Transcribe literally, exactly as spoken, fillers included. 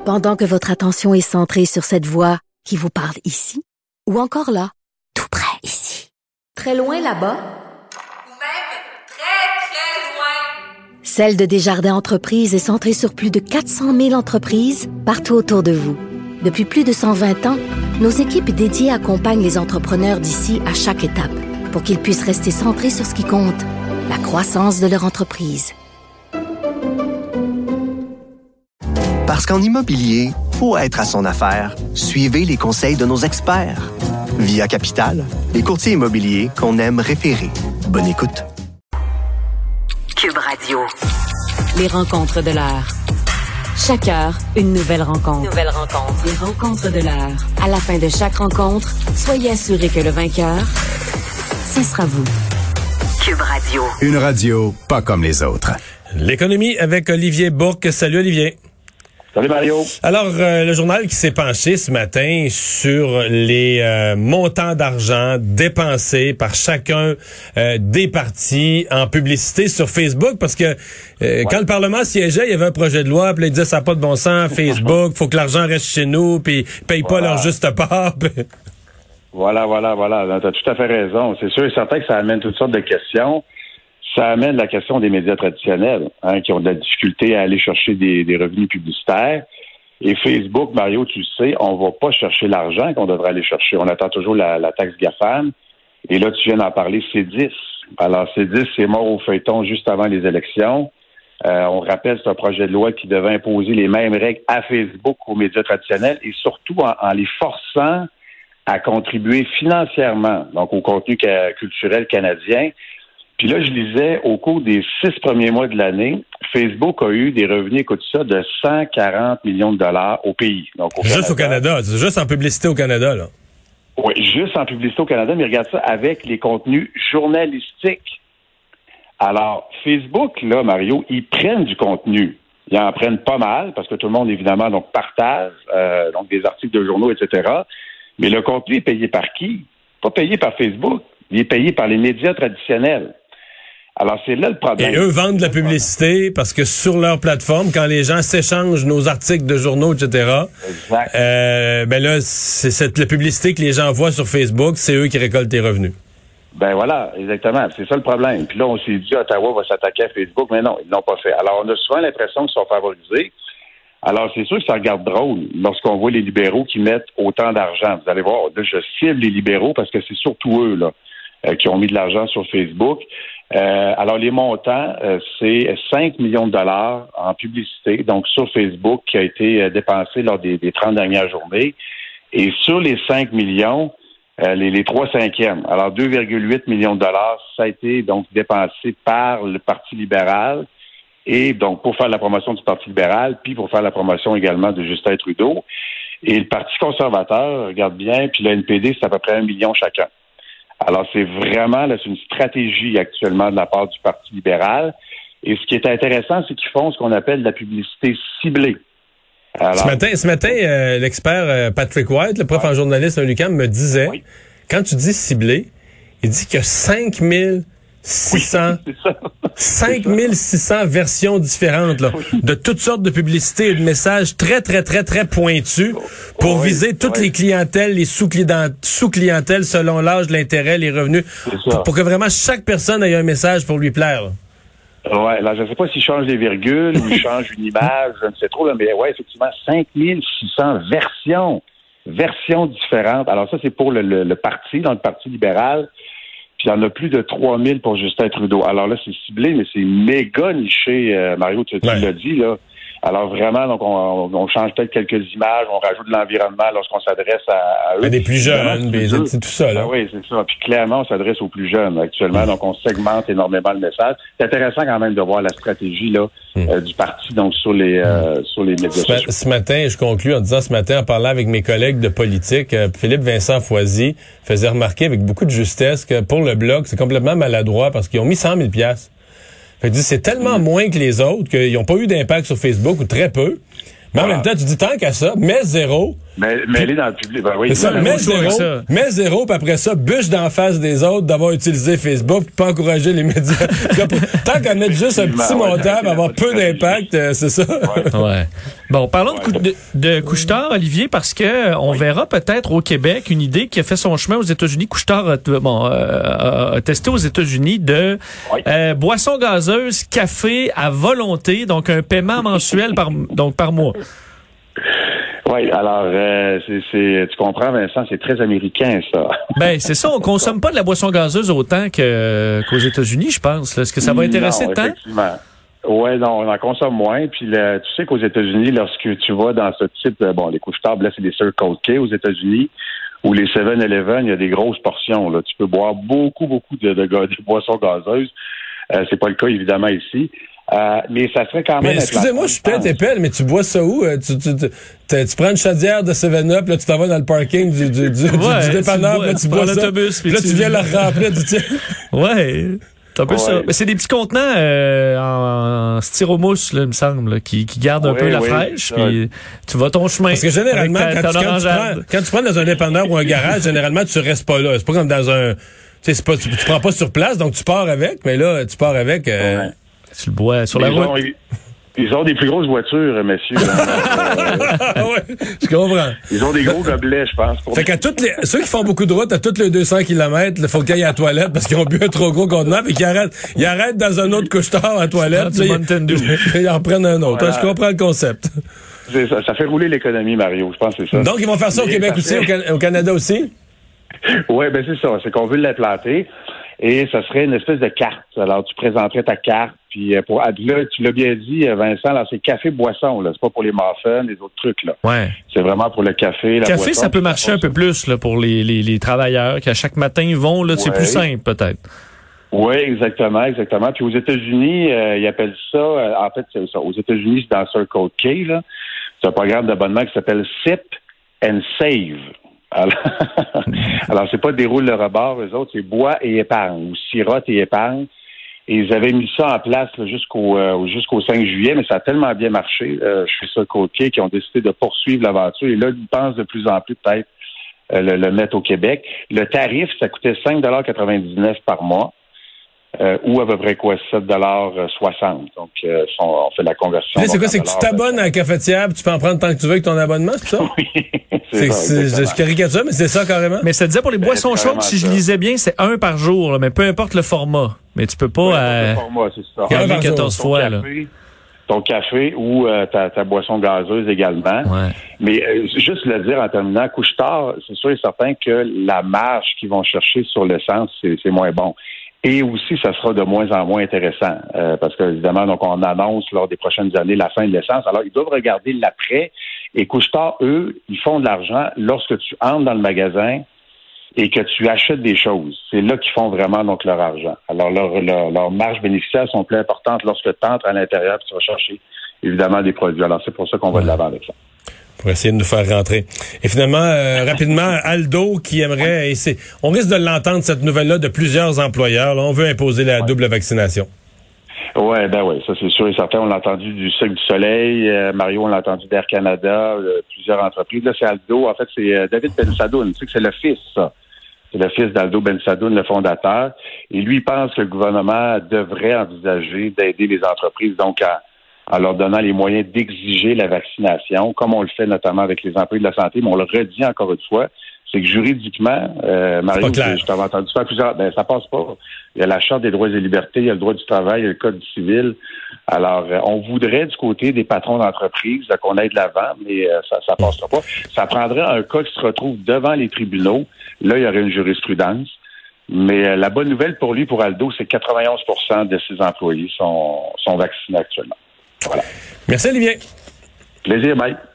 Pendant que votre attention est centrée sur cette voix qui vous parle ici, ou encore là, tout près ici, très loin là-bas, ou même très, très loin, Celle de Desjardins Entreprises est centrée sur plus de quatre cent mille entreprises partout autour de vous. Depuis plus de cent vingt ans, nos équipes dédiées accompagnent les entrepreneurs d'ici à chaque étape pour qu'ils puissent rester centrés sur ce qui compte, la croissance de leur entreprise. Parce qu'en immobilier, pour être à son affaire, suivez les conseils de nos experts. Via Capital, les courtiers immobiliers qu'on aime référer. Bonne écoute. Cube Radio. Les rencontres de l'heure. Chaque heure, une nouvelle rencontre. Nouvelle rencontre. Les rencontres de l'heure. À la fin de chaque rencontre, soyez assurés que le vainqueur, ce sera vous. Cube Radio. Une radio pas comme les autres. L'économie avec Olivier Bourque. Salut Olivier. Salut Mario. Alors, euh, le journal qui s'est penché ce matin sur les euh, montants d'argent dépensés par chacun euh, des partis en publicité sur Facebook, parce que euh, ouais. quand le Parlement siégeait, il y avait un projet de loi, puis là, il disait ça n'a pas de bon sens, Facebook, faut que l'argent reste chez nous, puis ils payent voilà. pas leur juste part. voilà, voilà, voilà. Tu as tout à fait raison. C'est sûr et certain que ça amène toutes sortes de questions. Ça amène la question des médias traditionnels, hein, qui ont de la difficulté à aller chercher des, des revenus publicitaires. Et Facebook, Mario, tu le sais, on va pas chercher l'argent qu'on devrait aller chercher. On attend toujours la, la taxe GAFAM. Et là, tu viens d'en parler, C dix. Alors, C dix, c'est mort au feuilleton juste avant les élections. Euh, on rappelle, c'est un projet de loi qui devait imposer les mêmes règles à Facebook qu'aux médias traditionnels et surtout en, en les forçant à contribuer financièrement, donc au contenu ca- culturel canadien. Puis là, je lisais, au cours des six premiers mois de l'année, Facebook a eu des revenus, écoute ça, de cent quarante millions de dollars au pays. Donc au juste Canada. au Canada, juste en publicité au Canada, là. Oui, juste en publicité au Canada, mais regarde ça avec les contenus journalistiques. Alors, Facebook, là, Mario, ils prennent du contenu. Ils en prennent pas mal, parce que tout le monde, évidemment, donc partage, euh, donc des articles de journaux, et cetera. Mais le contenu est payé par qui? Pas payé par Facebook. Il est payé par les médias traditionnels. Alors, c'est là le problème. Et eux vendent de la publicité parce que sur leur plateforme, quand les gens s'échangent nos articles de journaux, et cetera, exact. Euh, ben là, c'est cette la publicité que les gens voient sur Facebook, c'est eux qui récoltent les revenus. Ben voilà, exactement. C'est ça le problème. Puis là, on s'est dit, Ottawa va s'attaquer à Facebook, mais non, ils l'ont pas fait. Alors, on a souvent l'impression qu'ils sont favorisés. Alors, c'est sûr que ça regarde drôle lorsqu'on voit les libéraux qui mettent autant d'argent. Vous allez voir, là, je cible les libéraux parce que c'est surtout eux, là, euh, qui ont mis de l'argent sur Facebook. Euh, alors, les montants, euh, c'est cinq millions de dollars en publicité, donc sur Facebook, qui a été euh, dépensé lors des, des trente dernières journées. Et sur les cinq millions, euh, les, les trois cinquièmes, alors deux virgule huit millions de dollars, ça a été donc dépensé par le Parti libéral, et donc pour faire la promotion du Parti libéral, puis pour faire la promotion également de Justin Trudeau. Et le Parti conservateur, regarde bien, puis le N P D, c'est à peu près un million chacun. Alors, c'est vraiment là, c'est une stratégie actuellement de la part du Parti libéral. Et ce qui est intéressant, c'est qu'ils font ce qu'on appelle de la publicité ciblée. Alors, ce matin, ce matin euh, l'expert euh, Patrick White, le prof ouais. en journalisme à l'U Q A M, me disait, oui. quand tu dis ciblé, il dit qu'il y a cinq mille six cents, oui, cinq mille six cents versions différentes là, oui. de toutes sortes de publicités et de messages très, très, très, très pointus pour oui, viser toutes oui. les clientèles, les sous-clientèles, sous-clientèles selon l'âge, l'intérêt, les revenus, pour, pour que vraiment chaque personne ait un message pour lui plaire. Oui, là, je ne sais pas s'il change des virgules ou il change une image, je ne sais trop, là, mais ouais, effectivement, cinq mille six cents versions, versions différentes. Alors ça, c'est pour le, le, le parti, dans le Parti libéral. Puis il y en a plus de trois mille pour Justin Trudeau. Alors là, c'est ciblé, mais c'est méga niché, euh, Mario, tu, tu ouais. l'as dit, là. Alors vraiment, donc on, on change peut-être quelques images, on rajoute de l'environnement lorsqu'on s'adresse à, à eux. Mais des plus jeunes, mais c'est tout ça, là. Ah oui, c'est ça. Puis clairement, on s'adresse aux plus jeunes actuellement, mmh. donc on segmente énormément le message. C'est intéressant quand même de voir la stratégie là mmh. euh, du parti donc sur les euh, sur les médias sociaux. Ce, ce matin, je conclus en disant ce matin, en parlant avec mes collègues de politique, euh, Philippe Vincent Foisy faisait remarquer avec beaucoup de justesse que pour le Bloc, c'est complètement maladroit parce qu'ils ont mis cent mille piastres. Fait que c'est tellement mmh. moins que les autres qu'ils n'ont pas eu d'impact sur Facebook ou très peu. Mais en voilà. même temps, tu dis tant qu'à ça, mets zéro, Mais, mais elle est dans le public. Ben oui, c'est ça, mets zéro, ça. mets zéro, puis après ça, bûche d'en face des autres d'avoir utilisé Facebook, puis pas encourager les médias. Tant qu'à mettre juste un petit montant, ouais, avoir peu d'impact, euh, c'est ça. Ouais. ouais. Bon, parlons ouais, de, de, de Couche-Tard, Olivier, parce que on oui. verra peut-être au Québec une idée qui a fait son chemin aux États-Unis. Couche-Tard a, bon, euh, a testé aux États-Unis de oui. euh, boissons gazeuses, café à volonté, donc un paiement mensuel par donc par mois. Oui, alors, euh, c'est, c'est, tu comprends, Vincent, c'est très américain, ça. Ben, c'est ça, on consomme pas de la boisson gazeuse autant que, qu'aux États-Unis, je pense. Là. Est-ce que ça va intéresser non, tant? Effectivement. Oui, non, on en consomme moins. Puis, le, tu sais qu'aux États-Unis, lorsque tu vas dans ce type, bon, les couches-tables, là, c'est des Circle K aux États-Unis, ou les seven eleven, il y a des grosses portions, là. Tu peux boire beaucoup, beaucoup de, de, de, de boissons gazeuses. Euh, c'est pas le cas, évidemment, ici. Euh, mais ça serait quand même... Mais excusez-moi, je suis peut-être épais, mais tu bois ça où? Tu, tu, tu, tu, tu prends une chaudière de seven up, là, tu t'en vas dans le parking du, du, du, ouais, du dépanneur, là, tu, tu bois ça. Puis là, tu viens le remplir du tien. Ouais, c'est un peu ouais. ça. Mais c'est des petits contenants euh, en, en styromousse, là, il me semble, là, qui, qui gardent un oui, peu la oui, fraîche, puis tu vas ton chemin. Parce que généralement, ta, quand, tu, quand, tu prends, quand tu prends dans un dépanneur ou un garage, généralement, tu restes pas là. C'est pas comme dans un... Tu sais, c'est pas, tu, tu prends pas sur place, donc tu pars avec, mais là, tu pars avec... Euh, ouais. Tu le bois sur la ils route. Ont, ils, ils ont des plus grosses voitures, messieurs. Ah ouais, je comprends. Ils ont des gros gobelets, je pense. Pour fait qu'à toutes les, ceux qui font beaucoup de route, à tous les deux cents kilomètres, il faut qu'ils aillent à la toilette parce qu'ils ont bu un trop gros contenant et qu'ils arrêtent, ils arrêtent dans un autre couche-tard à la toilette. Là, ils, ils en reprennent un autre. Voilà. Je comprends le concept. C'est ça, ça fait rouler l'économie, Mario. Je pense que c'est ça. Donc, ils vont faire ça au Québec aussi, fait... au, Can- au Canada aussi? Oui, ben c'est ça. C'est qu'on veut l'implanter. Et ça serait une espèce de carte. Alors, tu présenterais ta carte, puis pour là, tu l'as bien dit, Vincent, alors c'est café-boisson, là. C'est pas pour les muffins, les autres trucs, là. Ouais. C'est vraiment pour le café, la café, boisson. Café, ça peut marcher un peu plus, là, pour les, les, les travailleurs, qu'à chaque matin, ils vont, là, ouais. C'est plus simple, peut-être. Oui, exactement, exactement. Puis aux États-Unis, euh, ils appellent ça, euh, en fait, c'est ça. Aux États-Unis, c'est dans Circle K, là. C'est un programme d'abonnement qui s'appelle Sip and Save. Alors, alors c'est pas déroule le rebord, eux autres, c'est bois et épargne, ou sirote et épargne. Et ils avaient mis ça en place là, jusqu'au euh, jusqu'au cinq juillet, mais ça a tellement bien marché. Euh, je suis sur le côté qui ont décidé de poursuivre l'aventure. Et là, ils pensent de plus en plus peut-être euh, le, le mettre au Québec. Le tarif, ça coûtait cinq dollars quatre-vingt-dix-neuf par mois. Euh, ou à peu près quoi, sept dollars soixante. Donc, euh, on fait la conversion. Mais c'est quoi, c'est que tu t'abonnes à la cafetière, tu peux en prendre tant que tu veux avec ton abonnement, c'est ça? Oui, c'est, c'est ça. Je caricature, mais c'est ça carrément. Mais ça disait pour les boissons chaudes, si je lisais bien, c'est un par jour, là, mais peu importe le format. Mais tu peux pas... Oui, euh, le format, c'est ça. quatorze fois, ton café, ton café ou euh, ta, ta boisson gazeuse également. Ouais. Mais euh, juste le dire en terminant, couche-tard, c'est sûr et certain que la marge qu'ils vont chercher sur l'essence, c'est, c'est moins bon. Et aussi, ça sera de moins en moins intéressant euh, parce que évidemment, donc on annonce lors des prochaines années la fin de l'essence. Alors, ils doivent regarder l'après. Et Couche-Tard, eux, ils font de l'argent lorsque tu entres dans le magasin et que tu achètes des choses. C'est là qu'ils font vraiment donc leur argent. Alors, leurs leur, leur marges bénéficiaires sont plus importantes lorsque tu entres à l'intérieur et tu vas chercher évidemment des produits. Alors, c'est pour ça qu'on va de l'avant avec ça. Pour essayer de nous faire rentrer. Et finalement, euh, rapidement, Aldo qui aimerait, et c'est, on risque de l'entendre, cette nouvelle-là, de plusieurs employeurs. Là, on veut imposer la ouais. double vaccination. Oui, ben oui, ça c'est sûr et certain. On l'a entendu du Cirque du Soleil, euh, Mario, on l'a entendu d'Air Canada, euh, plusieurs entreprises. Là, c'est Aldo. En fait, c'est euh, David Bensadoun. Tu sais que c'est le fils, ça. C'est le fils d'Aldo Bensadoun, le fondateur. Et lui, il pense que le gouvernement devrait envisager d'aider les entreprises, donc à en leur donnant les moyens d'exiger la vaccination, comme on le fait notamment avec les employés de la santé, mais on le redit encore une fois, c'est que juridiquement, euh, Mario, je t'avais entendu faire plusieurs, ben ça passe pas. Il y a la Charte des droits et libertés, il y a le droit du travail, il y a le Code civil. Alors, euh, on voudrait du côté des patrons d'entreprise là, qu'on aille de l'avant, mais euh, ça ça passera pas. Ça prendrait un cas qui se retrouve devant les tribunaux. Là, il y aurait une jurisprudence. Mais euh, la bonne nouvelle pour lui, pour Aldo, c'est que quatre-vingt-onze pour cent de ses employés sont, sont vaccinés actuellement. Voilà. Merci, Olivier. Plaisir, bye.